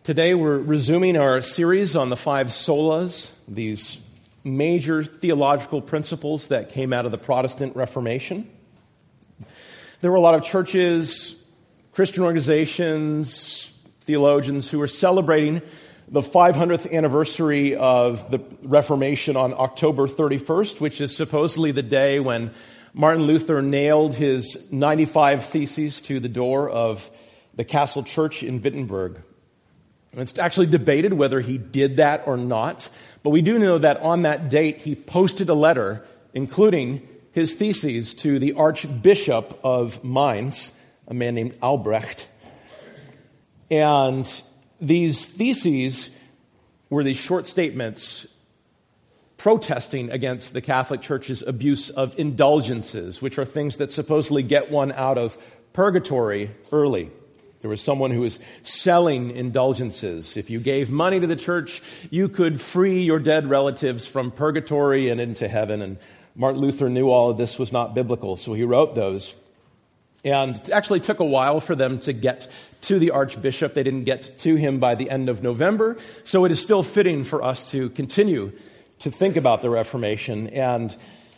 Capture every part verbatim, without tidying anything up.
Today we're resuming our series on the five solas, these major theological principles that came out of the Protestant Reformation. There were a lot of churches, Christian organizations, theologians who were celebrating the five hundredth anniversary of the Reformation on October thirty-first, which is supposedly the day when Martin Luther nailed his ninety-five Theses to the door of the Castle Church in Wittenberg. It's actually debated whether he did that or not, but we do know that on that date he posted a letter including his theses to the Archbishop of Mainz, a man named Albrecht. And these theses were these short statements protesting against the Catholic Church's abuse of indulgences, which are things that supposedly get one out of purgatory early. There was someone who was selling indulgences. If you gave money to the church, you could free your dead relatives from purgatory and into heaven. And Martin Luther knew all of this was not biblical, so he wrote those. And it actually took a while for them to get to the Archbishop. They didn't get to him by the end of November. So it is still fitting for us to continue to think about the Reformation. And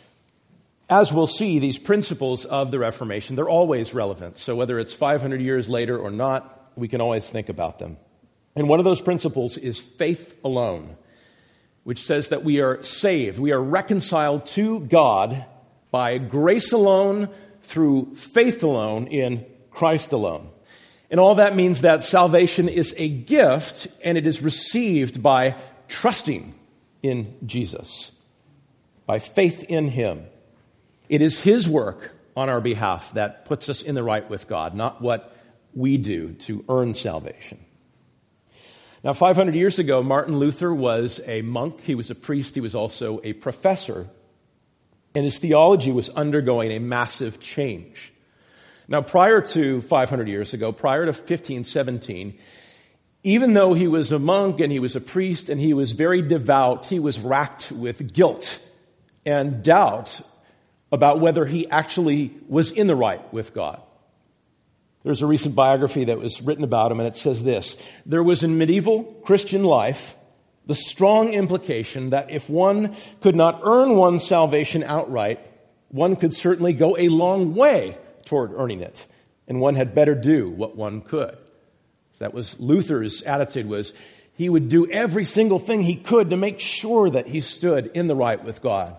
as we'll see, these principles of the Reformation, they're always relevant. So whether it's five hundred years later or not, we can always think about them. And one of those principles is faith alone, which says that we are saved, we are reconciled to God by grace alone, through faith alone, in Christ alone. And all that means that salvation is a gift, and it is received by trusting in Jesus, by faith in Him. It is His work on our behalf that puts us in the right with God, not what we do to earn salvation. Now, five hundred years ago, Martin Luther was a monk. He was a priest. He was also a professor. And his theology was undergoing a massive change. Now, prior to five hundred years ago, prior to fifteen seventeen, even though he was a monk and he was a priest and he was very devout, he was racked with guilt and doubt about whether he actually was in the right with God. There's a recent biography that was written about him, and it says this: there was in medieval Christian life the strong implication that if one could not earn one's salvation outright, one could certainly go a long way toward earning it, and one had better do what one could. So that was Luther's attitude, was he would do every single thing he could to make sure that he stood in the right with God.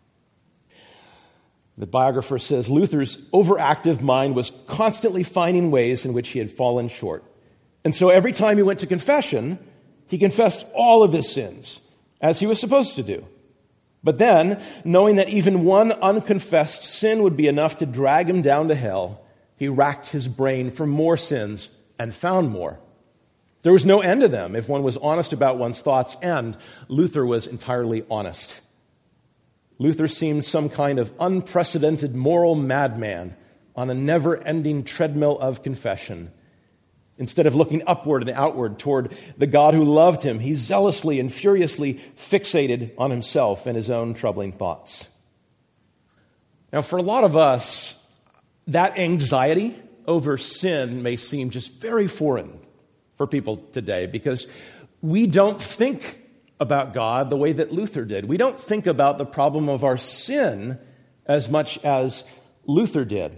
The biographer says Luther's overactive mind was constantly finding ways in which he had fallen short. And so every time he went to confession, he confessed all of his sins, as he was supposed to do. But then, knowing that even one unconfessed sin would be enough to drag him down to hell, he racked his brain for more sins and found more. There was no end to them if one was honest about one's thoughts, and Luther was entirely honest. Luther seemed some kind of unprecedented moral madman on a never-ending treadmill of confession. Instead of looking upward and outward toward the God who loved him, he zealously and furiously fixated on himself and his own troubling thoughts. Now, for a lot of us, that anxiety over sin may seem just very foreign for people today, because we don't think about God the way that Luther did. We don't think about the problem of our sin as much as Luther did.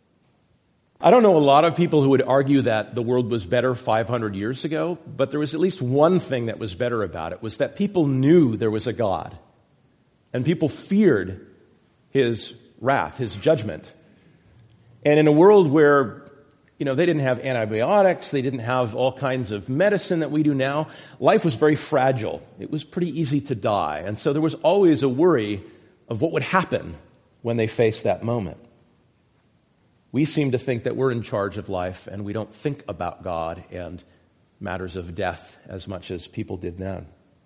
I don't know a lot of people who would argue that the world was better five hundred years ago, but there was at least one thing that was better about it, was that people knew there was a God, and people feared His wrath, His judgment. And in a world where, you know, they didn't have antibiotics, they didn't have all kinds of medicine that we do now, life was very fragile. It was pretty easy to die. And so there was always a worry of what would happen when they faced that moment. We seem to think that we're in charge of life, and we don't think about God and matters of death as much as people did then.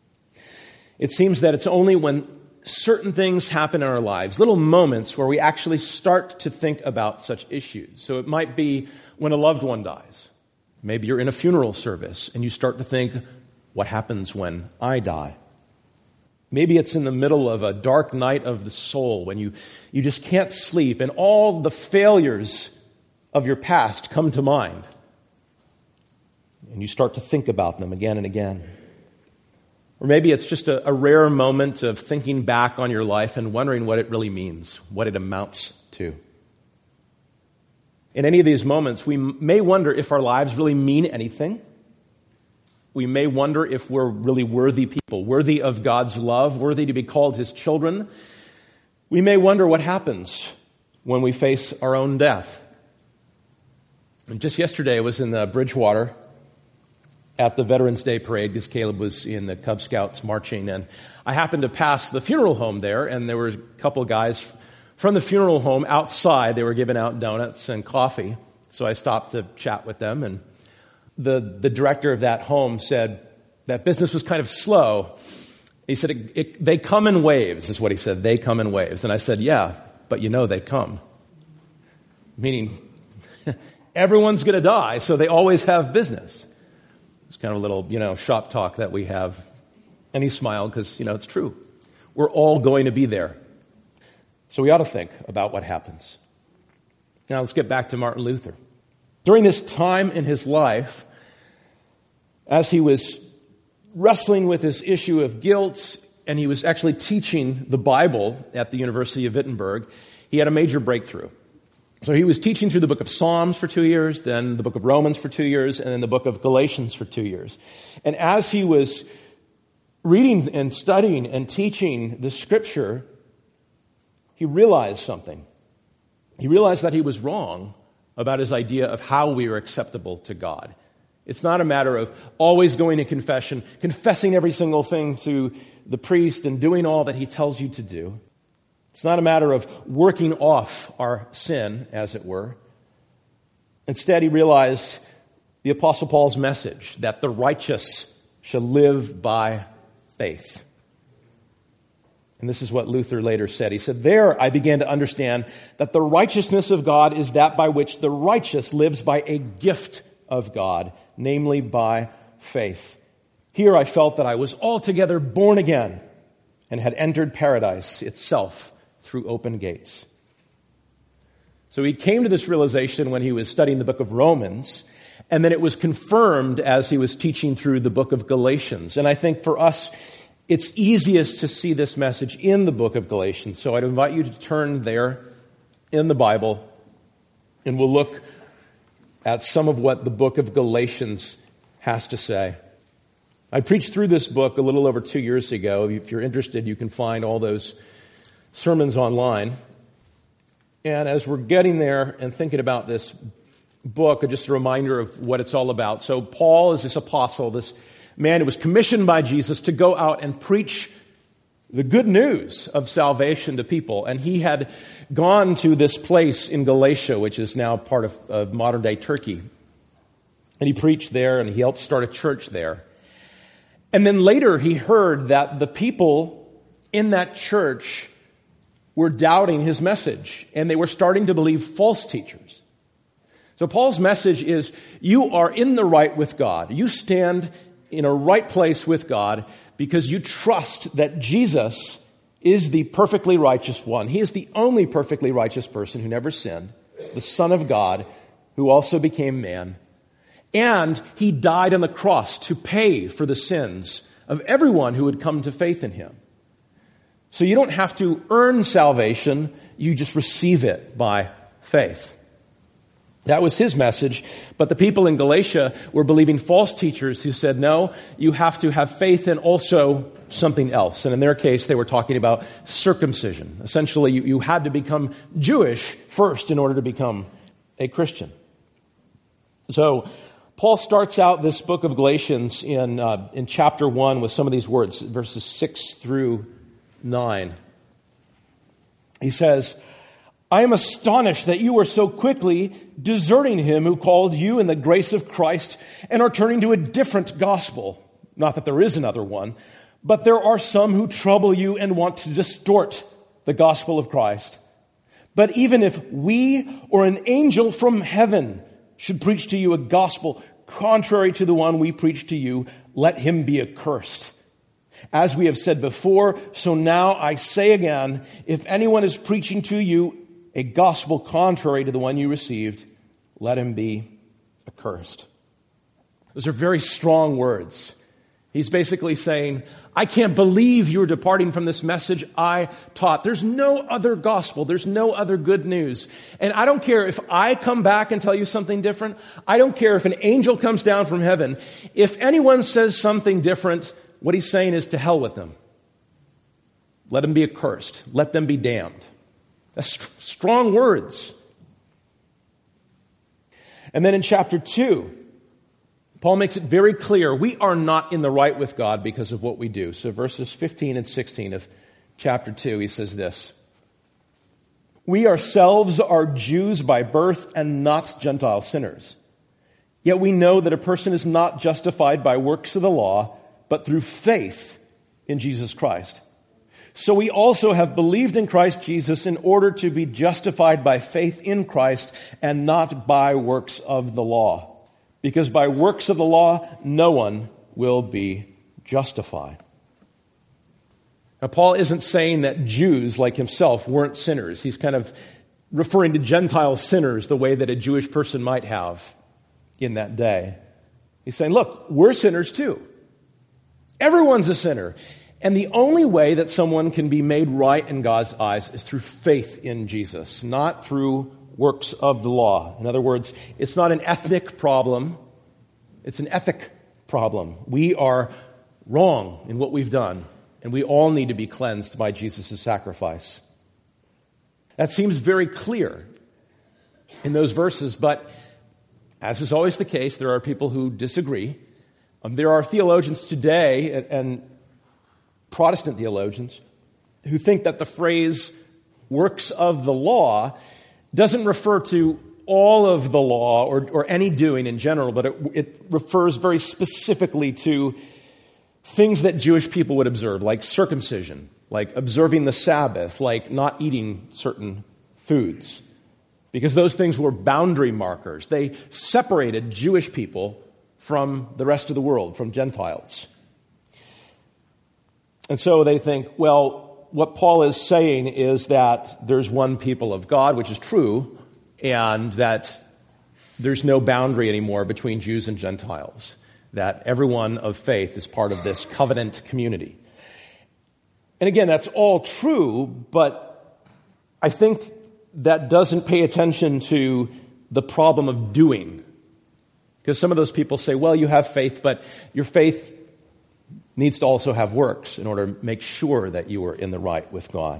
It seems that it's only when certain things happen in our lives, little moments, where we actually start to think about such issues. So it might be when a loved one dies. Maybe you're in a funeral service and you start to think, what happens when I die? Maybe it's in the middle of a dark night of the soul when you, you just can't sleep and all the failures of your past come to mind. and you start to think about them again and again. Or maybe it's just a, a rare moment of thinking back on your life and wondering what it really means, what it amounts to. In any of these moments, we may wonder if our lives really mean anything. We may wonder if we're really worthy people, worthy of God's love, worthy to be called His children. We may wonder what happens when we face our own death. And just yesterday, I was in uh, Bridgewater at the Veterans Day Parade because Caleb was in the Cub Scouts marching, and I happened to pass the funeral home there, and there were a couple of guys from the funeral home outside. They were giving out donuts and coffee, so I stopped to chat with them, and the, the director of that home said that business was kind of slow. He said, it, it, they come in waves, is what he said. They come in waves. And I said, yeah, but you know they come. Meaning, everyone's going to die, so they always have business. It's kind of a little, you know, shop talk that we have. And he smiled because, you know, it's true. We're all going to be there. So we ought to think about what happens. Now let's get back to Martin Luther. During this time in his life, as he was wrestling with this issue of guilt, and he was actually teaching the Bible at the University of Wittenberg, he had a major breakthrough. So he was teaching through the book of Psalms for two years, then the book of Romans for two years, and then the book of Galatians for two years. And as he was reading and studying and teaching the scripture, he realized something. He realized that he was wrong about his idea of how we are acceptable to God. It's not a matter of always going to confession, confessing every single thing to the priest and doing all that he tells you to do. It's not a matter of working off our sin, as it were. Instead, he realized the Apostle Paul's message that the righteous shall live by faith. And this is what Luther later said. He said, there I began to understand that the righteousness of God is that by which the righteous lives by a gift of God, namely by faith. Here I felt that I was altogether born again and had entered paradise itself through open gates. So he came to this realization when he was studying the book of Romans, and then it was confirmed as he was teaching through the book of Galatians. And I think for us, it's easiest to see this message in the book of Galatians. So I'd invite you to turn there in the Bible, and we'll look at some of what the book of Galatians has to say. I preached through this book a little over two years ago. If you're interested, you can find all those sermons online. And as we're getting there and thinking about this book, just a reminder of what it's all about. So Paul is this apostle, this man who was commissioned by Jesus to go out and preach the good news of salvation to people. And he had gone to this place in Galatia, which is now part of, of modern-day Turkey. And he preached there, and he helped start a church there. And then later he heard that the people in that church were doubting his message, and they were starting to believe false teachers. So Paul's message is, you are in the right with God. You stand in a right place with God because you trust that Jesus is the perfectly righteous one. He is the only perfectly righteous person who never sinned, the Son of God, who also became man. And he died on the cross to pay for the sins of everyone who would come to faith in him. So you don't have to earn salvation, you just receive it by faith. That was his message, but the people in Galatia were believing false teachers who said, no, you have to have faith in also something else. And in their case, they were talking about circumcision. Essentially, you, you had to become Jewish first in order to become a Christian. So Paul starts out this book of Galatians in, uh, in chapter one with some of these words, verses six through nine. He says, I am astonished that you are so quickly deserting him who called you in the grace of Christ and are turning to a different gospel. Not that there is another one, but there are some who trouble you and want to distort the gospel of Christ. But even if we or an angel from heaven should preach to you a gospel contrary to the one we preach to you, let him be accursed. As we have said before, so now I say again, if anyone is preaching to you a gospel contrary to the one you received, let him be accursed. Those are very strong words. He's basically saying, I can't believe you're departing from this message I taught. There's no other gospel. There's no other good news. And I don't care if I come back and tell you something different. I don't care if an angel comes down from heaven. If anyone says something different, what he's saying is to hell with them. Let them be accursed. Let them be damned. That's strong words. And then in chapter two, Paul makes it very clear we are not in the right with God because of what we do. So verses fifteen and sixteen of chapter two, he says this. We ourselves are Jews by birth and not Gentile sinners. Yet we know that a person is not justified by works of the law, but through faith in Jesus Christ. So we also have believed in Christ Jesus in order to be justified by faith in Christ and not by works of the law. Because by works of the law, no one will be justified. Now, Paul isn't saying that Jews like himself weren't sinners. He's kind of referring to Gentile sinners the way that a Jewish person might have in that day. He's saying, look, we're sinners too. Everyone's a sinner. And the only way that someone can be made right in God's eyes is through faith in Jesus, not through works of the law. In other words, it's not an ethnic problem. It's an ethic problem. We are wrong in what we've done, and we all need to be cleansed by Jesus' sacrifice. That seems very clear in those verses, but as is always the case, there are people who disagree. Um, there are theologians today, and, and Protestant theologians, who think that the phrase works of the law doesn't refer to all of the law or, or any doing in general, but it, it refers very specifically to things that Jewish people would observe, like circumcision, like observing the Sabbath, like not eating certain foods. Because those things were boundary markers. They separated Jewish people from the rest of the world, from Gentiles. And so they think, well, what Paul is saying is that there's one people of God, which is true, and that there's no boundary anymore between Jews and Gentiles, that everyone of faith is part of this covenant community. And again, that's all true, but I think that doesn't pay attention to the problem of doing. Because some of those people say, well, you have faith, but your faith needs to also have works in order to make sure that you are in the right with God.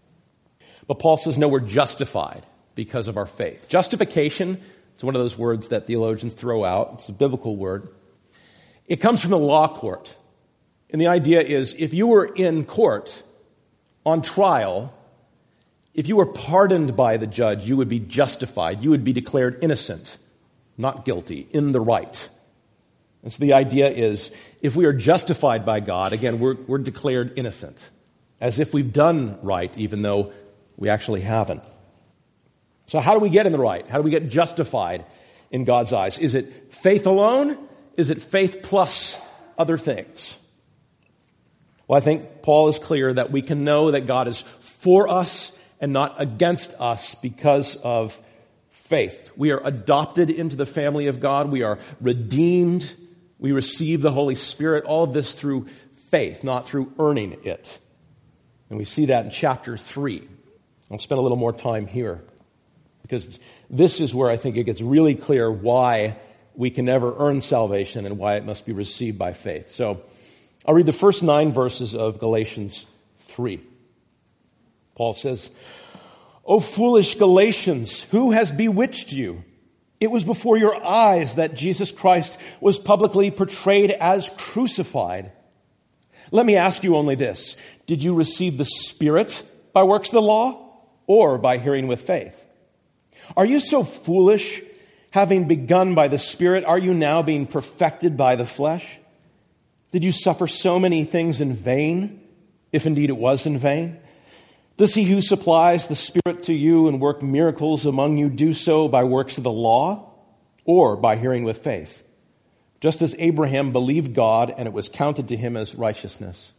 But Paul says, no, we're justified because of our faith. Justification, it's one of those words that theologians throw out. It's a biblical word. It comes from the law court. And the idea is, if you were in court on trial, if you were pardoned by the judge, you would be justified. You would be declared innocent, not guilty, in the right. And so the idea is, if we are justified by God, again, we're, we're declared innocent, as if we've done right, even though we actually haven't. So how do we get in the right? How do we get justified in God's eyes? Is it faith alone? Is it faith plus other things? Well, I think Paul is clear that we can know that God is for us and not against us because of faith. We are adopted into the family of God. We are redeemed. We receive the Holy Spirit, all of this through faith, not through earning it. And we see that in chapter three. I'll spend a little more time here because this is where I think it gets really clear why we can never earn salvation and why it must be received by faith. So I'll read the first nine verses of Galatians three. Paul says, O foolish Galatians, who has bewitched you? It was before your eyes that Jesus Christ was publicly portrayed as crucified. Let me ask you only this. Did you receive the Spirit by works of the law or by hearing with faith? Are you so foolish? Having begun by the Spirit, are you now being perfected by the flesh? Did you suffer so many things in vain, if indeed it was in vain? Does he who supplies the Spirit to you and work miracles among you do so by works of the law or by hearing with faith? Just as Abraham believed God and it was counted to him as righteousness.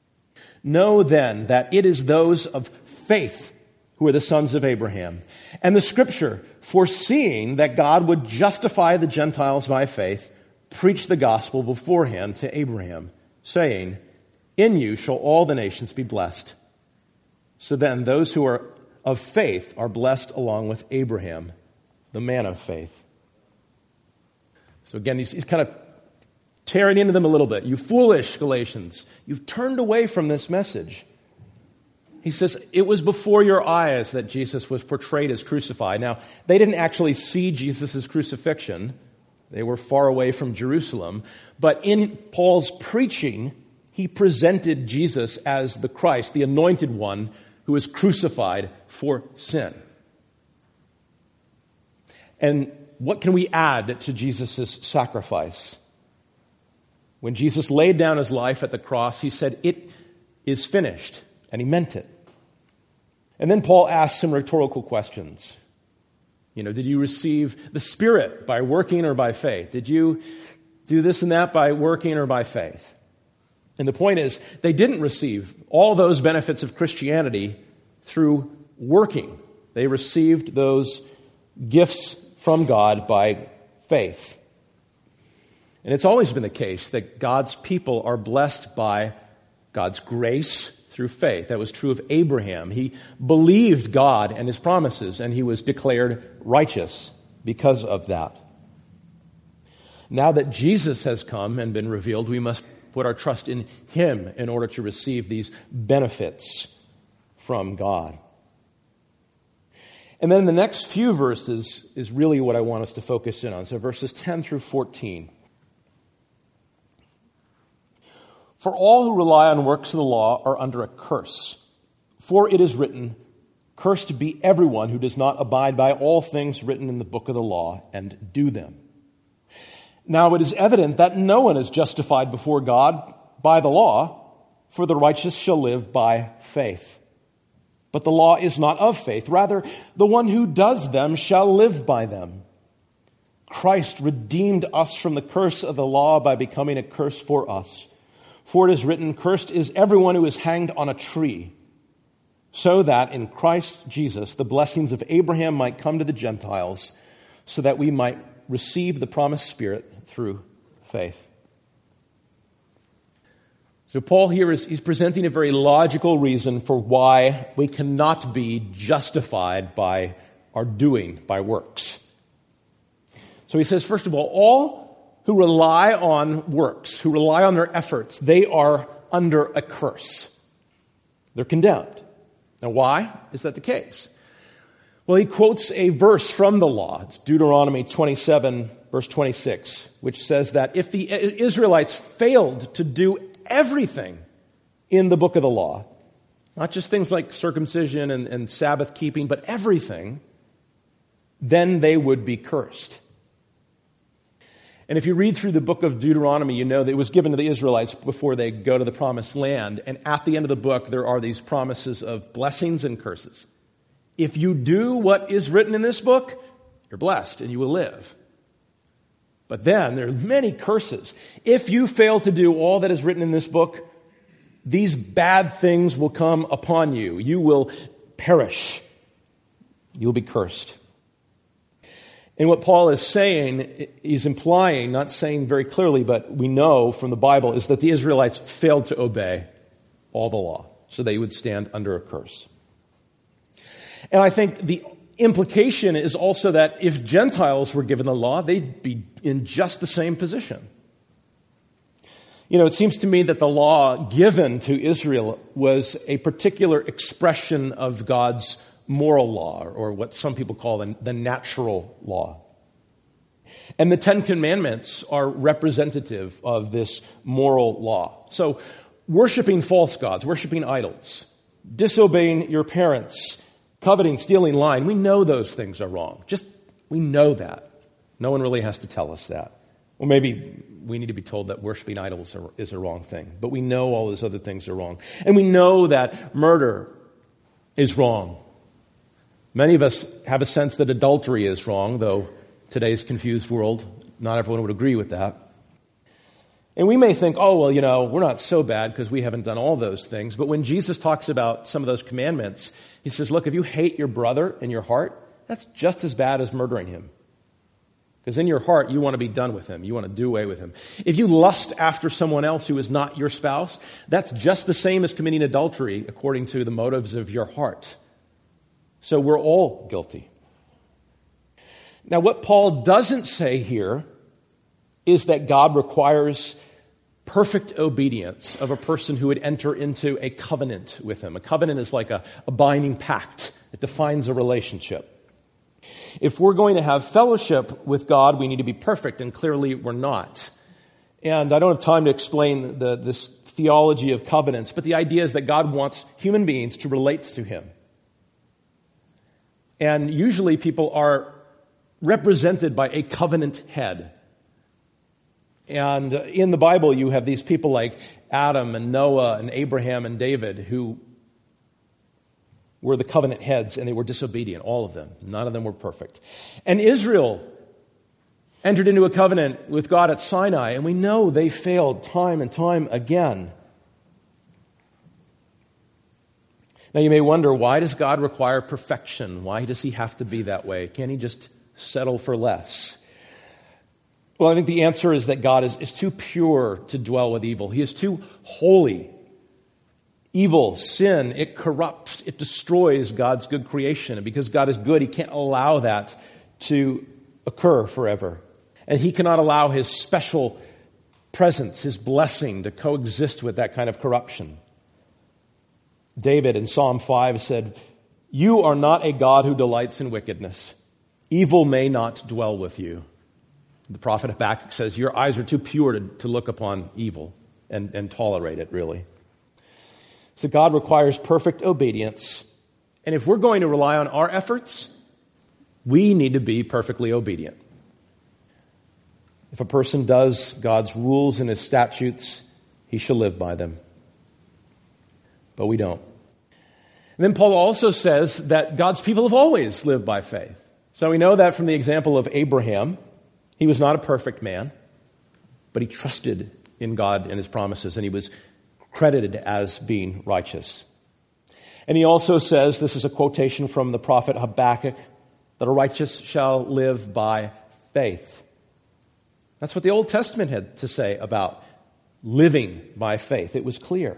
Know then that it is those of faith who are the sons of Abraham. And the Scripture, foreseeing that God would justify the Gentiles by faith, preached the gospel beforehand to Abraham, saying, in you shall all the nations be blessed. So then those who are of faith are blessed along with Abraham, the man of faith. So again, he's, he's kind of tearing into them a little bit. You foolish Galatians, you've turned away from this message. He says, it was before your eyes that Jesus was portrayed as crucified. Now, they didn't actually see Jesus' crucifixion. They were far away from Jerusalem. But in Paul's preaching, he presented Jesus as the Christ, the anointed one who was crucified for sin. And what can we add to Jesus' sacrifice? When Jesus laid down his life at the cross, he said, it is finished. And he meant it. And then Paul asks some rhetorical questions. You know, did you receive the Spirit by working or by faith? Did you do this and that by working or by faith? And the point is, they didn't receive all those benefits of Christianity through working. They received those gifts from God by faith. And it's always been the case that God's people are blessed by God's grace through faith. That was true of Abraham. He believed God and his promises, and he was declared righteous because of that. Now that Jesus has come and been revealed, we must put our trust in him in order to receive these benefits from God. And then the next few verses is really what I want us to focus in on. So verses ten through fourteen. For all who rely on works of the law are under a curse. For it is written, cursed be everyone who does not abide by all things written in the book of the law and do them. Now it is evident that no one is justified before God by the law, for the righteous shall live by faith. But the law is not of faith. Rather, the one who does them shall live by them. Christ redeemed us from the curse of the law by becoming a curse for us. For it is written, cursed is everyone who is hanged on a tree, so that in Christ Jesus the blessings of Abraham might come to the Gentiles, so that we might receive the promised Spirit through faith. So Paul here is he's presenting a very logical reason for why we cannot be justified by our doing, by works. So he says, first of all, all who rely on works, who rely on their efforts, they are under a curse. They're condemned. Now, why is that the case? Well, he quotes a verse from the law. It's Deuteronomy twenty-seven, verse twenty-six, which says that if the Israelites failed to do everything in the book of the law, not just things like circumcision and, and Sabbath keeping, but everything, then they would be cursed. And if you read through the book of Deuteronomy, you know that it was given to the Israelites before they go to the promised land. And at the end of the book, there are these promises of blessings and curses. If you do what is written in this book, you're blessed and you will live. But then there are many curses. If you fail to do all that is written in this book, these bad things will come upon you. You will perish. You'll be cursed. And what Paul is saying, he's implying, not saying very clearly, but we know from the Bible, is that the Israelites failed to obey all the law, so they would stand under a curse. And I think the implication is also that if Gentiles were given the law, they'd be in just the same position. You know, it seems to me that the law given to Israel was a particular expression of God's moral law, or what some people call the, the natural law. And the Ten Commandments are representative of this moral law. So, worshiping false gods, worshiping idols, disobeying your parents, coveting, stealing, lying, we know those things are wrong. Just, we know that. No one really has to tell us that. Or maybe we need to be told that worshiping idols are, is a wrong thing. But we know all those other things are wrong. And we know that murder is wrong. Many of us have a sense that adultery is wrong, though today's confused world, not everyone would agree with that. And we may think, oh, well, you know, we're not so bad because we haven't done all those things. But when Jesus talks about some of those commandments, he says, look, if you hate your brother in your heart, that's just as bad as murdering him. Because in your heart, you want to be done with him. You want to do away with him. If you lust after someone else who is not your spouse, that's just the same as committing adultery according to the motives of your heart. So we're all guilty. Now, what Paul doesn't say here is that God requires perfect obedience of a person who would enter into a covenant with him. A covenant is like a, a binding pact. It defines a relationship. If we're going to have fellowship with God, we need to be perfect, and clearly we're not. And I don't have time to explain the, this theology of covenants, but the idea is that God wants human beings to relate to him. And usually people are represented by a covenant head. And in the Bible, you have these people like Adam and Noah and Abraham and David who were the covenant heads, and they were disobedient, all of them. None of them were perfect. And Israel entered into a covenant with God at Sinai, and we know they failed time and time again. Now you may wonder, why does God require perfection? Why does he have to be that way? Can't he just settle for less? Well, I think the answer is that God is, is too pure to dwell with evil. He is too holy. Evil, sin, it corrupts, it destroys God's good creation. And because God is good, he can't allow that to occur forever. And he cannot allow his special presence, his blessing, to coexist with that kind of corruption. David in Psalm five said, "You are not a God who delights in wickedness. Evil may not dwell with you." The prophet Habakkuk says, your eyes are too pure to, to look upon evil and, and tolerate it, really. So God requires perfect obedience. And if we're going to rely on our efforts, we need to be perfectly obedient. If a person does God's rules and his statutes, he shall live by them. But we don't. And then Paul also says that God's people have always lived by faith. So we know that from the example of Abraham. He was not a perfect man, but he trusted in God and his promises, and he was credited as being righteous. And he also says, this is a quotation from the prophet Habakkuk, that a righteous shall live by faith. That's what the Old Testament had to say about living by faith. It was clear.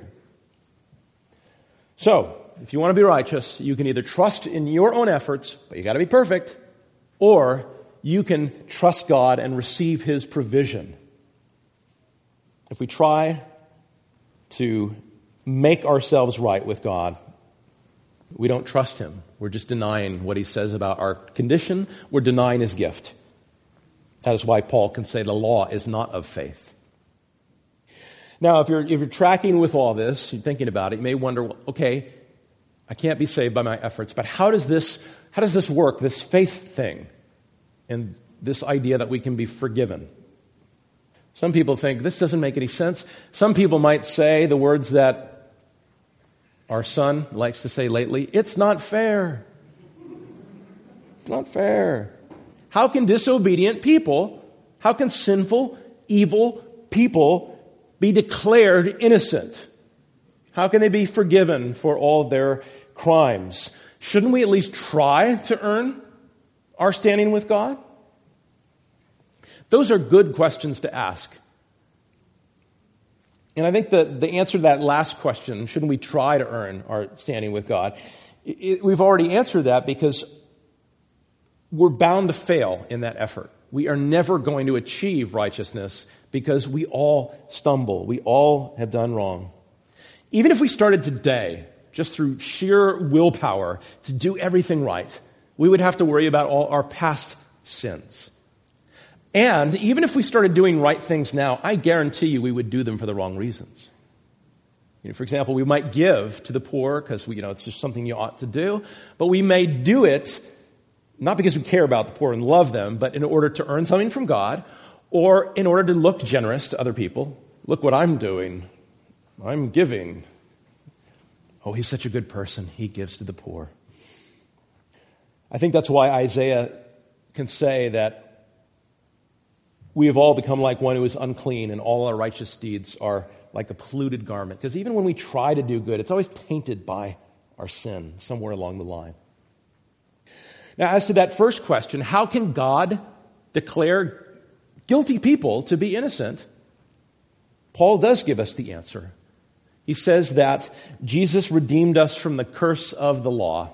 So, if you want to be righteous, you can either trust in your own efforts, but you got to be perfect, or you can trust God and receive his provision. If we try to make ourselves right with God, we don't trust him. We're just denying what he says about our condition. We're denying his gift. That is why Paul can say the law is not of faith. Now, if you're, if you're tracking with all this, you're thinking about it, you may wonder, okay, I can't be saved by my efforts, but how does this, how does this work, this faith thing, and this idea that we can be forgiven? Some people think this doesn't make any sense. Some people might say the words that our son likes to say lately, it's not fair. It's not fair. How can disobedient people, how can sinful, evil people be declared innocent? How can they be forgiven for all their crimes? Shouldn't we at least try to earn our standing with God? Those are good questions to ask. And I think that the answer to that last question, shouldn't we try to earn our standing with God, it, we've already answered that because we're bound to fail in that effort. We are never going to achieve righteousness because we all stumble. We all have done wrong. Even if we started today, just through sheer willpower, to do everything right, we would have to worry about all our past sins. And even if we started doing right things now, I guarantee you we would do them for the wrong reasons. You know, for example, we might give to the poor because we, you know, it's just something you ought to do, but we may do it not because we care about the poor and love them, but in order to earn something from God, or in order to look generous to other people. Look what I'm doing. I'm giving. Oh, he's such a good person. He gives to the poor. I think that's why Isaiah can say that we have all become like one who is unclean, and all our righteous deeds are like a polluted garment. Because even when we try to do good, it's always tainted by our sin somewhere along the line. Now, as to that first question, how can God declare guilty people to be innocent, Paul does give us the answer. He says that Jesus redeemed us from the curse of the law,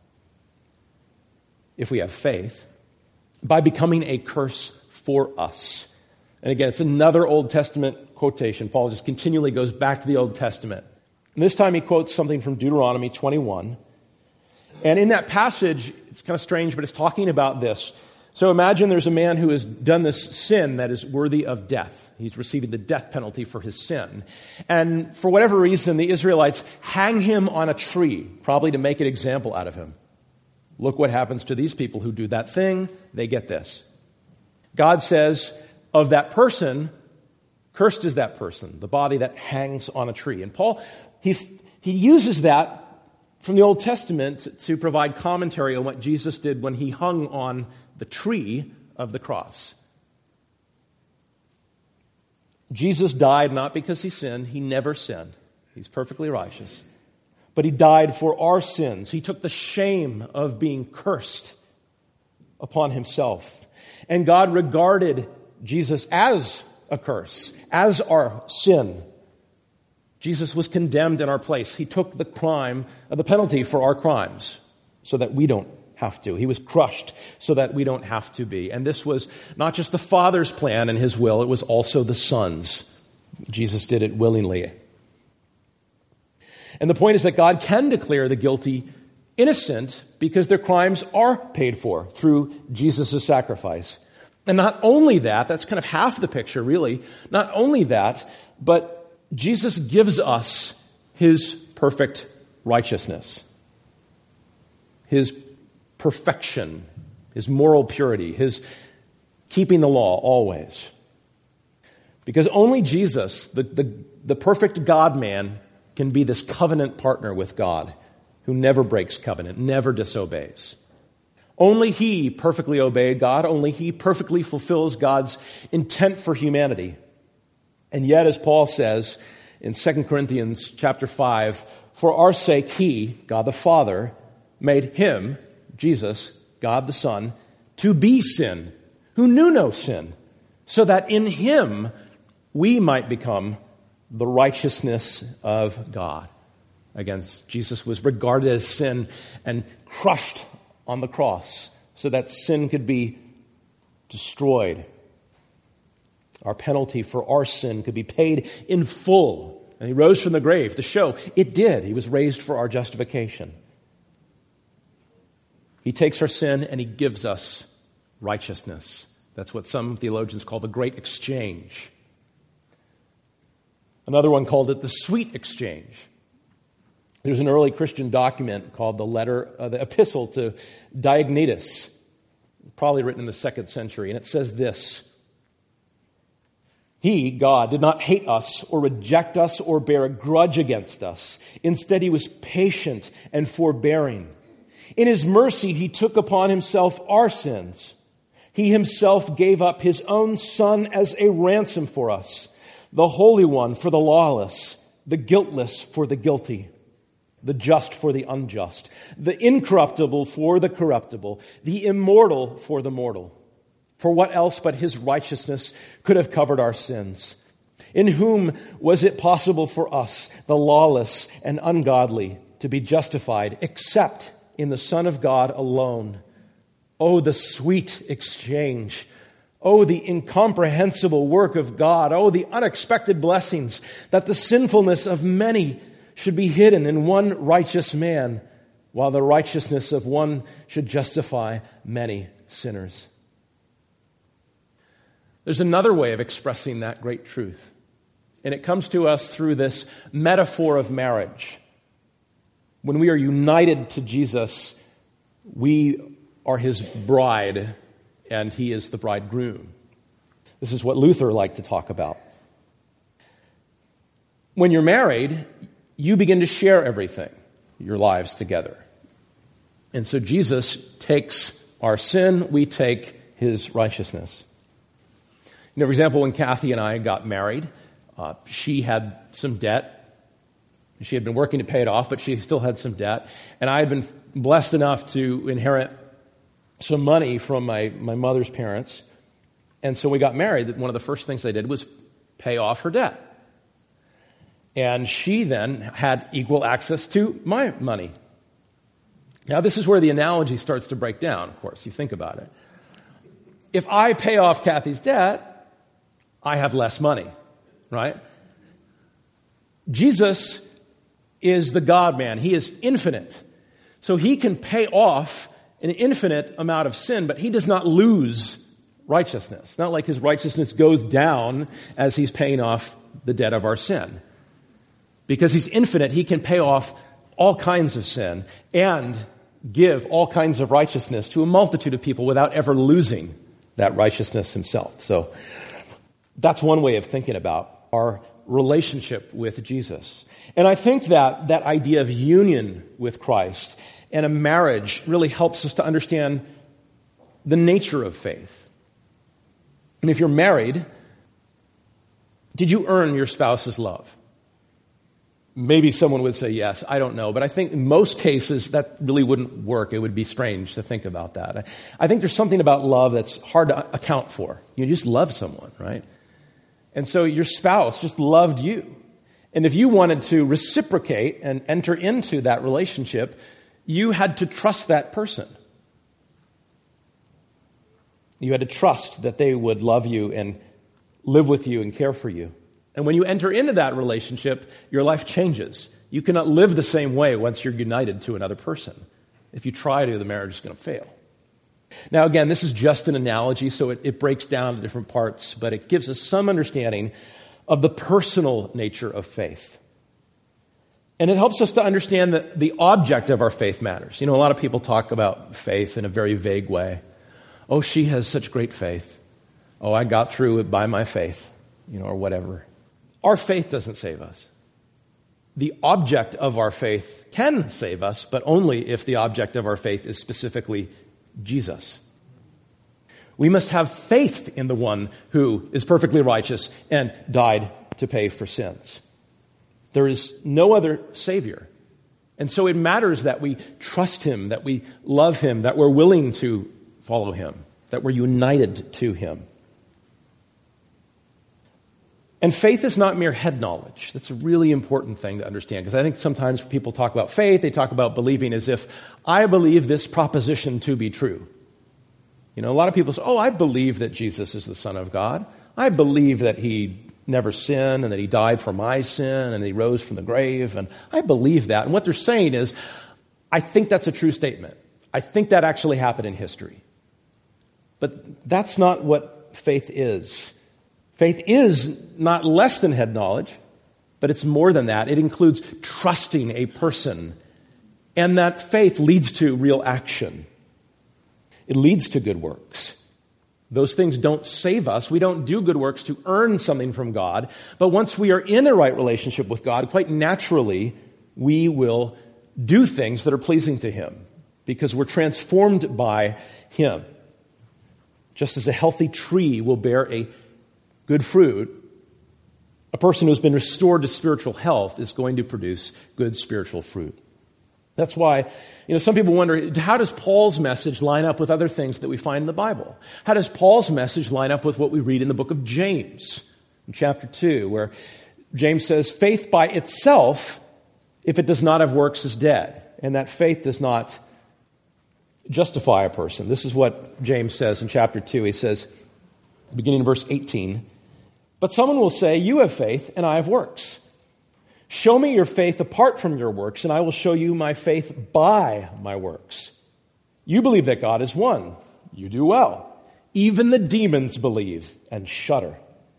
if we have faith, by becoming a curse for us. And again, it's another Old Testament quotation. Paul just continually goes back to the Old Testament. And this time he quotes something from Deuteronomy twenty-one. And in that passage, it's kind of strange, but it's talking about this. So imagine there's a man who has done this sin that is worthy of death. He's receiving the death penalty for his sin. And for whatever reason, the Israelites hang him on a tree, probably to make an example out of him. Look what happens to these people who do that thing. They get this. God says of that person, cursed is that person, the body that hangs on a tree. And Paul, he, he uses that from the Old Testament to provide commentary on what Jesus did when he hung on the tree of the cross. Jesus died not because he sinned. He never sinned. He's perfectly righteous. But he died for our sins. He took the shame of being cursed upon himself. And God regarded Jesus as a curse, as our sin. Jesus was condemned in our place. He took the crime, uh, the penalty for our crimes, so that we don't have to. He was crushed so that we don't have to be. And this was not just the Father's plan and his will, it was also the Son's. Jesus did it willingly. And the point is that God can declare the guilty innocent because their crimes are paid for through Jesus' sacrifice. And not only that, that's kind of half the picture, really. Not only that, but Jesus gives us his perfect righteousness, his perfection, his moral purity, his keeping the law always. Because only Jesus, the, the, the perfect God-man, can be this covenant partner with God who never breaks covenant, never disobeys. Only he perfectly obeyed God. Only he perfectly fulfills God's intent for humanity. And yet, as Paul says in Second Corinthians chapter five, for our sake he, God the Father, made him, Jesus, God the Son, to be sin, who knew no sin, so that in him we might become the righteousness of God. Again, Jesus was regarded as sin and crushed on the cross so that sin could be destroyed. Our penalty for our sin could be paid in full. And he rose from the grave to show it did. He was raised for our justification. He takes our sin and he gives us righteousness. That's what some theologians call the great exchange. Another one called it the sweet exchange. There's an early Christian document called the letter, uh, the epistle to Diognetus, probably written in the second century, and it says this: He, God, did not hate us or reject us or bear a grudge against us. Instead, he was patient and forbearing. In his mercy, he took upon himself our sins. He himself gave up his own Son as a ransom for us, the Holy One for the lawless, the guiltless for the guilty, the just for the unjust, the incorruptible for the corruptible, the immortal for the mortal. For what else but his righteousness could have covered our sins? In whom was it possible for us, the lawless and ungodly, to be justified, except in the Son of God alone? Oh, the sweet exchange. Oh, the incomprehensible work of God. Oh, the unexpected blessings that the sinfulness of many should be hidden in one righteous man, while the righteousness of one should justify many sinners. There's another way of expressing that great truth, and it comes to us through this metaphor of marriage. When we are united to Jesus, we are his bride, and he is the bridegroom. This is what Luther liked to talk about. When you're married, you begin to share everything, your lives together. And so Jesus takes our sin, we take his righteousness. You know, for example, when Kathy and I got married, uh, she had some debt. She had been working to pay it off, but she still had some debt. And I had been blessed enough to inherit some money from my, my mother's parents. And so we got married. One of the first things I did was pay off her debt. And she then had equal access to my money. Now, this is where the analogy starts to break down, of course. You think about it. If I pay off Kathy's debt, I have less money, right? Jesus is the God-man. He is infinite. So he can pay off an infinite amount of sin, but he does not lose righteousness. It's not like his righteousness goes down as he's paying off the debt of our sin. Because he's infinite, he can pay off all kinds of sin and give all kinds of righteousness to a multitude of people without ever losing that righteousness himself. So that's one way of thinking about our relationship with Jesus. And I think that that idea of union with Christ and a marriage really helps us to understand the nature of faith. And if you're married, did you earn your spouse's love? Maybe someone would say yes. I don't know. But I think in most cases that really wouldn't work. It would be strange to think about that. I think there's something about love that's hard to account for. You just love someone, right? And so your spouse just loved you. And if you wanted to reciprocate and enter into that relationship, you had to trust that person. You had to trust that they would love you and live with you and care for you. And when you enter into that relationship, your life changes. You cannot live the same way once you're united to another person. If you try to, the marriage is going to fail. Now, again, this is just an analogy, so it, it breaks down to different parts, but it gives us some understanding of the personal nature of faith. And it helps us to understand that the object of our faith matters. You know, a lot of people talk about faith in a very vague way. Oh, she has such great faith. Oh, I got through it by my faith, you know, or whatever. Our faith doesn't save us. The object of our faith can save us, but only if the object of our faith is specifically Jesus. We must have faith in the one who is perfectly righteous and died to pay for sins. There is no other Savior. And so it matters that we trust him, that we love him, that we're willing to follow him, that we're united to him. And faith is not mere head knowledge. That's a really important thing to understand, because I think sometimes people talk about faith, they talk about believing as if, I believe this proposition to be true. You know, a lot of people say, oh, I believe that Jesus is the Son of God. I believe that he never sinned and that he died for my sin and he rose from the grave. And I believe that. And what they're saying is, I think that's a true statement. I think that actually happened in history. But that's not what faith is. Faith is not less than head knowledge, but it's more than that. It includes trusting a person. And that faith leads to real action. It leads to good works. Those things don't save us. We don't do good works to earn something from God. But once we are in a right relationship with God, quite naturally, we will do things that are pleasing to him because we're transformed by him. Just as a healthy tree will bear a good fruit, a person who's been restored to spiritual health is going to produce good spiritual fruit. That's why, you know, some people wonder, how does Paul's message line up with other things that we find in the Bible? How does Paul's message line up with what we read in the book of James, in chapter two, where James says, faith by itself, if it does not have works, is dead. And that faith does not justify a person. This is what James says in chapter two. He says, beginning in verse eighteen, but someone will say, you have faith and I have works. Show me your faith apart from your works, and I will show you my faith by my works. You believe that God is one. You do well. Even the demons believe and shudder.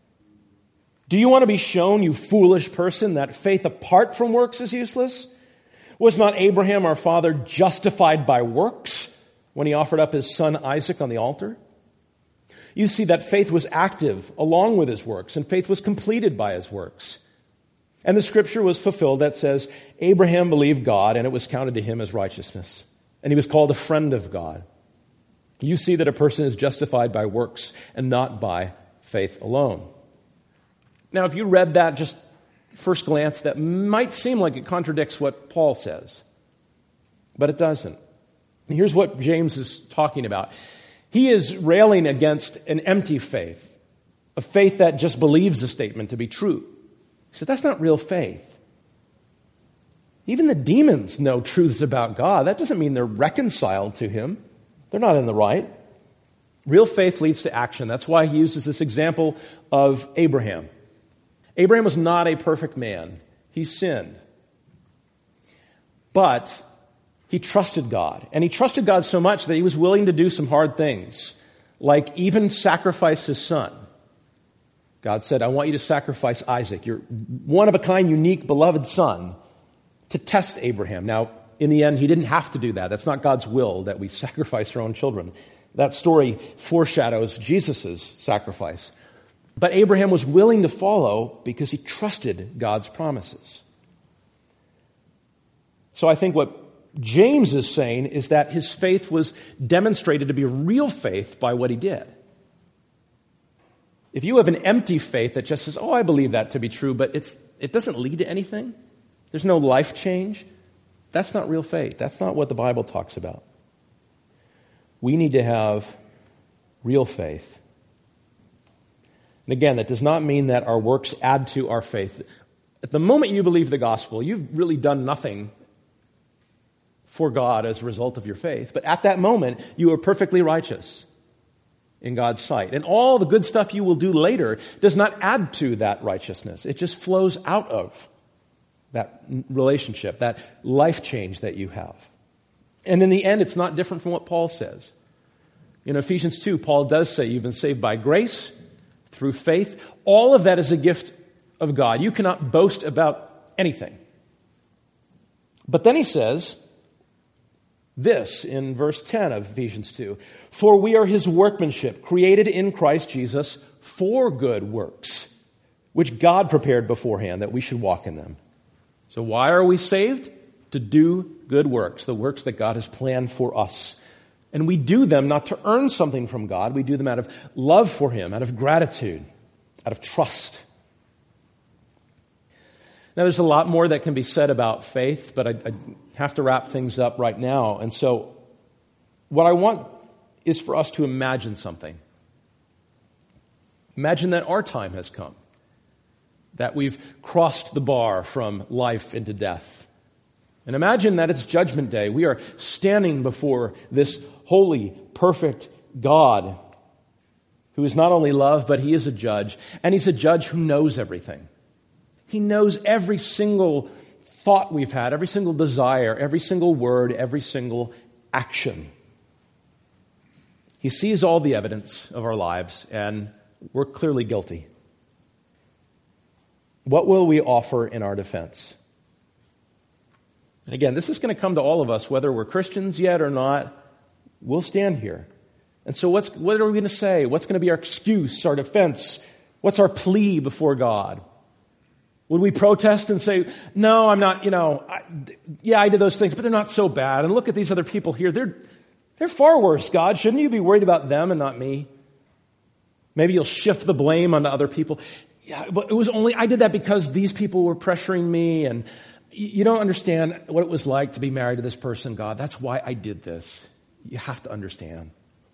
Do you want to be shown, you foolish person, that faith apart from works is useless? Was not Abraham, our father, justified by works when he offered up his son Isaac on the altar? You see that faith was active along with his works, and faith was completed by his works. And the scripture was fulfilled that says, Abraham believed God, and it was counted to him as righteousness. And he was called a friend of God. You see that a person is justified by works and not by faith alone. Now, if you read that just first glance, that might seem like it contradicts what Paul says. But it doesn't. And here's what James is talking about. He is railing against an empty faith, a faith that just believes a statement to be true. He said, that's not real faith. Even the demons know truths about God. That doesn't mean they're reconciled to him. They're not in the right. Real faith leads to action. That's why he uses this example of Abraham. Abraham was not a perfect man. He sinned. But he trusted God. And he trusted God so much that he was willing to do some hard things, like even sacrifice his son. God said, I want you to sacrifice Isaac, your one-of-a-kind, unique, beloved son, to test Abraham. Now, in the end, he didn't have to do that. That's not God's will that we sacrifice our own children. That story foreshadows Jesus' sacrifice. But Abraham was willing to follow because he trusted God's promises. So I think what James is saying is that his faith was demonstrated to be real faith by what he did. If you have an empty faith that just says, oh, I believe that to be true, but it's it doesn't lead to anything, there's no life change, that's not real faith. That's not what the Bible talks about. We need to have real faith. And again, that does not mean that our works add to our faith. At the moment you believe the gospel, you've really done nothing for God as a result of your faith. But at that moment, you are perfectly righteous in God's sight. And all the good stuff you will do later does not add to that righteousness. It just flows out of that relationship, that life change that you have. And in the end, it's not different from what Paul says. In Ephesians two, Paul does say you've been saved by grace, through faith. All of that is a gift of God. You cannot boast about anything. But then he says this in verse ten of Ephesians two, for we are his workmanship, created in Christ Jesus for good works, which God prepared beforehand that we should walk in them. So why are we saved? To do good works, the works that God has planned for us. And we do them not to earn something from God. We do them out of love for him, out of gratitude, out of trust. Now, there's a lot more that can be said about faith, but I, I have to wrap things up right now. And so what I want is for us to imagine something. Imagine that our time has come, that we've crossed the bar from life into death. And imagine that it's Judgment Day. We are standing before this holy, perfect God who is not only love, but he is a judge. And he's a judge who knows everything. He knows every single thought we've had, every single desire, every single word, every single action. He sees all the evidence of our lives, and we're clearly guilty. What will we offer in our defense? And again, this is going to come to all of us, whether we're Christians yet or not. We'll stand here. And so what's, what are we going to say? What's going to be our excuse, our defense? What's our plea before God? Would we protest and say, no, I'm not, you know, I, yeah, I did those things, but they're not so bad. And look at these other people here. They're, they're far worse, God. Shouldn't you be worried about them and not me? Maybe you'll shift the blame onto other people. Yeah, but it was only, I did that because these people were pressuring me, and you don't understand what it was like to be married to this person, God. That's why I did this. You have to understand.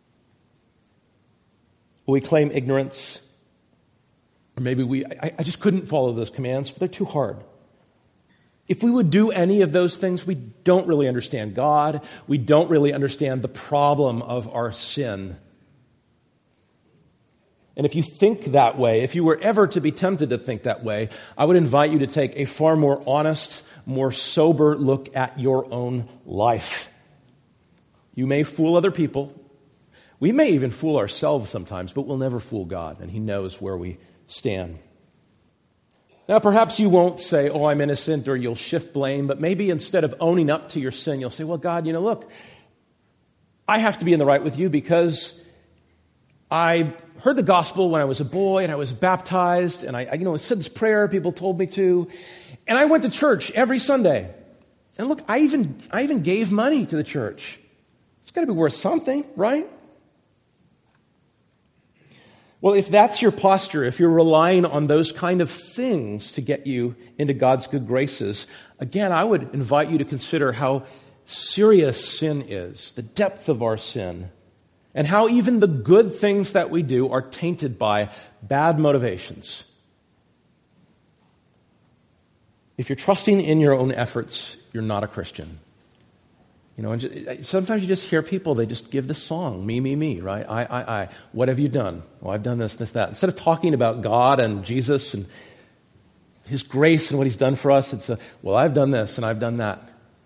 Will we claim ignorance? Or maybe we, I, I just couldn't follow those commands. They're too hard. If we would do any of those things, we don't really understand God. We don't really understand the problem of our sin. And if you think that way, if you were ever to be tempted to think that way, I would invite you to take a far more honest, more sober look at your own life. You may fool other people. We may even fool ourselves sometimes, but we'll never fool God, and he knows where we stand. Now, perhaps you won't say, oh, I'm innocent, or you'll shift blame, but maybe instead of owning up to your sin, you'll say, well, God, you know, look, I have to be in the right with you because I heard the gospel when I was a boy, and I was baptized, and I, I you know, said this prayer people told me to, and I went to church every Sunday. And look, I even I even gave money to the church. It's got to be worth something, right? Well, if that's your posture, if you're relying on those kind of things to get you into God's good graces, again, I would invite you to consider how serious sin is, the depth of our sin. and how even the good things that we do are tainted by bad motivations. If you're trusting in your own efforts, you're not a Christian. You know, and just, sometimes you just hear people, they just give the song, me, me, me, right? I, I, I. What have you done? Well, I've done this, this, that. Instead of talking about God and Jesus and His grace and what He's done for us, it's a, well, I've done this and I've done that.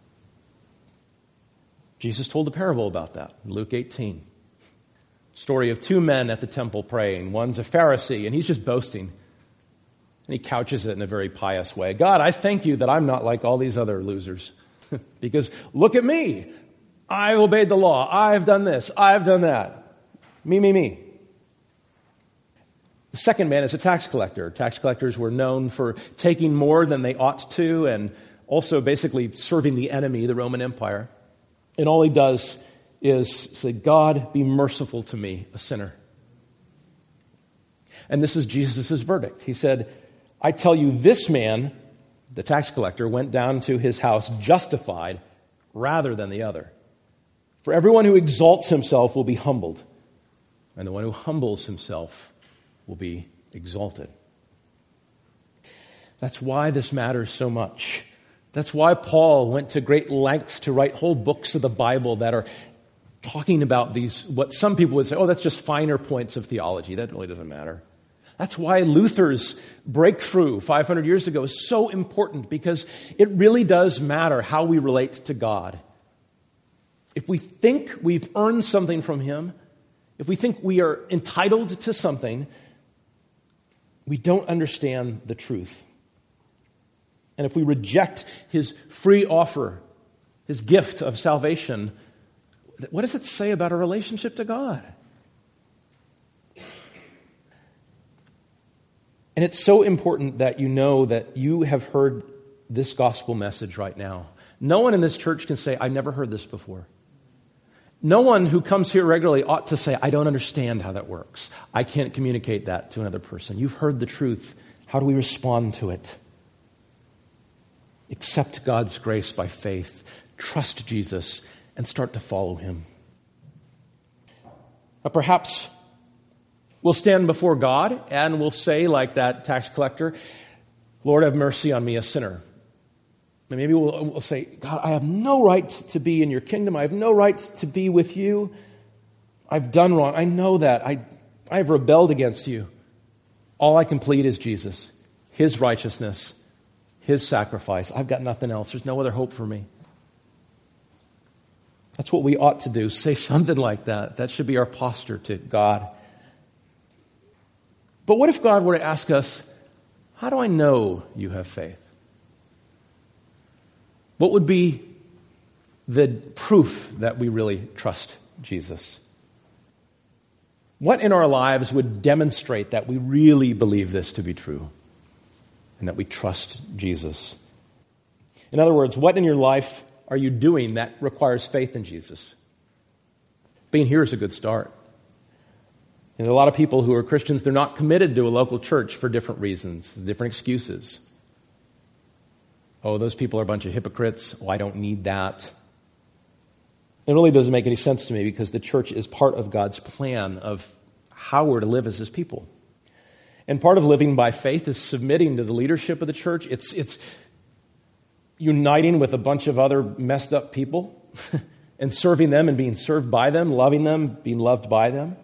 Jesus told a parable about that in Luke eighteen. Story of two men at the temple praying. One's a Pharisee and he's just boasting. And he couches it in a very pious way. God, I thank you that I'm not like all these other losers. Because look at me. I've obeyed the law. I've done this. I've done that. Me, me, me. The second man is a tax collector. Tax collectors were known for taking more than they ought to and also basically serving the enemy, the Roman Empire. And all he does is say, God, be merciful to me, a sinner. And this is Jesus' verdict. He said, I tell you, this man, the tax collector, went down to his house justified rather than the other. For everyone who exalts himself will be humbled, and the one who humbles himself will be exalted. That's why this matters so much. That's why Paul went to great lengths to write whole books of the Bible that are talking about these, what some people would say, oh, that's just finer points of theology. That really doesn't matter. That's why Luther's breakthrough five hundred years ago is so important, because it really does matter how we relate to God. If we think we've earned something from Him, if we think we are entitled to something, we don't understand the truth. And if we reject His free offer, His gift of salvation, what does it say about our relationship to God? And it's so important that you know that you have heard this gospel message right now. No one in this church can say, I've never heard this before. No one who comes here regularly ought to say, I don't understand how that works. I can't communicate that to another person. You've heard the truth. How do we respond to it? Accept God's grace by faith. Trust Jesus and start to follow Him. Now, perhaps we'll stand before God and we'll say, like that tax collector, Lord, have mercy on me, a sinner. And maybe we'll, we'll say, God, I have no right to be in your kingdom. I have no right to be with you. I've done wrong. I know that. I, I have rebelled against you. All I can plead is Jesus, His righteousness, His sacrifice. I've got nothing else. There's no other hope for me. That's what we ought to do. Say something like that. That should be our posture to God. But what if God were to ask us, how do I know you have faith? What would be the proof that we really trust Jesus? What in our lives would demonstrate that we really believe this to be true and that we trust Jesus? In other words, what in your life are you doing that requires faith in Jesus? Being here is a good start. And a lot of people who are Christians, they're not committed to a local church for different reasons, different excuses. Oh, those people are a bunch of hypocrites. Oh, I don't need that. It really doesn't make any sense to me, because the church is part of God's plan of how we're to live as His people. And part of living by faith is submitting to the leadership of the church. It's, it's uniting with a bunch of other messed up people and serving them and being served by them, loving them, being loved by them.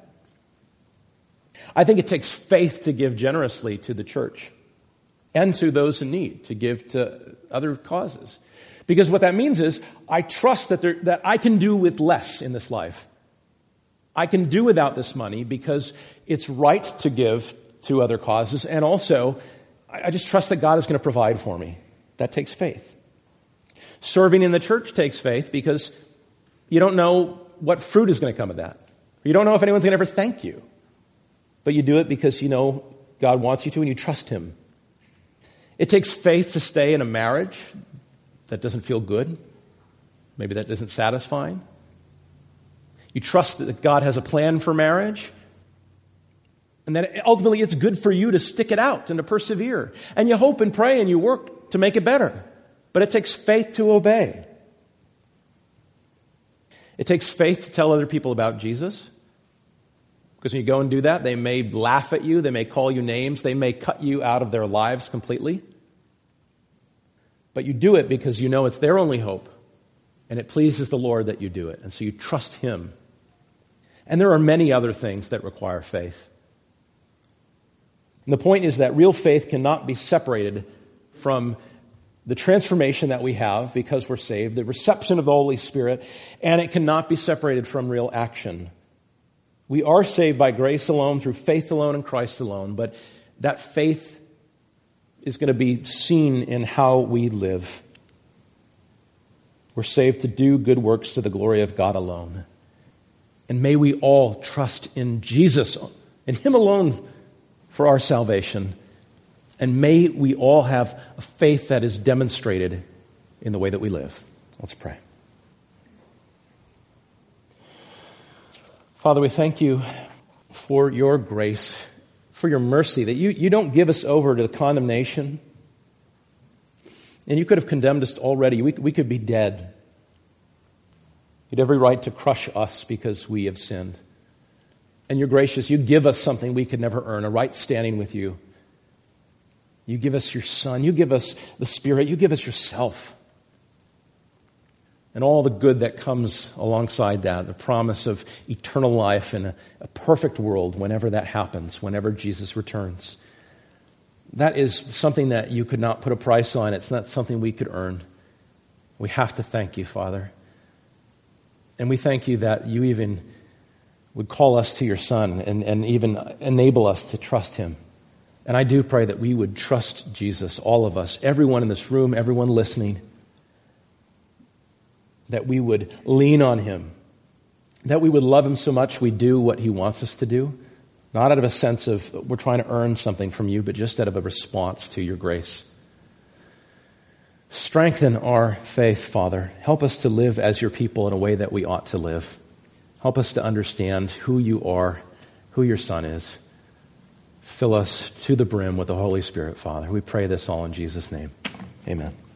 I think it takes faith to give generously to the church and to those in need, to give to other causes. Because what that means is I trust that, there, that I can do with less in this life. I can do without this money because it's right to give to other causes. And also, I just trust that God is going to provide for me. That takes faith. Serving in the church takes faith, because you don't know what fruit is going to come of that. You don't know if anyone's going to ever thank you. But you do it because you know God wants you to and you trust Him. It takes faith to stay in a marriage that doesn't feel good. Maybe that isn't satisfying. You trust that God has a plan for marriage, and that ultimately it's good for you to stick it out and to persevere. And you hope and pray and you work to make it better. But it takes faith to obey. It takes faith to tell other people about Jesus. Because when you go and do that, they may laugh at you, they may call you names, they may cut you out of their lives completely. But you do it because you know it's their only hope, and it pleases the Lord that you do it, and so you trust Him. And there are many other things that require faith. And the point is that real faith cannot be separated from the transformation that we have because we're saved, the reception of the Holy Spirit, and it cannot be separated from real action. We are saved by grace alone, through faith alone in Christ alone, but that faith is going to be seen in how we live. We're saved to do good works to the glory of God alone. And may we all trust in Jesus, in Him alone, for our salvation. And may we all have a faith that is demonstrated in the way that we live. Let's pray. Father, we thank you for your grace, for your mercy, that you, you don't give us over to condemnation. And you could have condemned us already. We, we could be dead. You had every right to crush us because we have sinned. And you're gracious. You give us something we could never earn, a right standing with you. You give us your Son. You give us the Spirit. You give us yourself. And all the good that comes alongside that, the promise of eternal life in a, a perfect world whenever that happens, whenever Jesus returns. That is something that you could not put a price on. It's not something we could earn. We have to thank you, Father. And we thank you that you even would call us to your Son and, and even enable us to trust Him. And I do pray that we would trust Jesus, all of us, everyone in this room, everyone listening, that we would lean on Him, that we would love Him so much we do what He wants us to do, not out of a sense of we're trying to earn something from you, but just out of a response to your grace. Strengthen our faith, Father. Help us to live as your people in a way that we ought to live. Help us to understand who you are, who your Son is. Fill us to the brim with the Holy Spirit, Father. We pray this all in Jesus' name. Amen.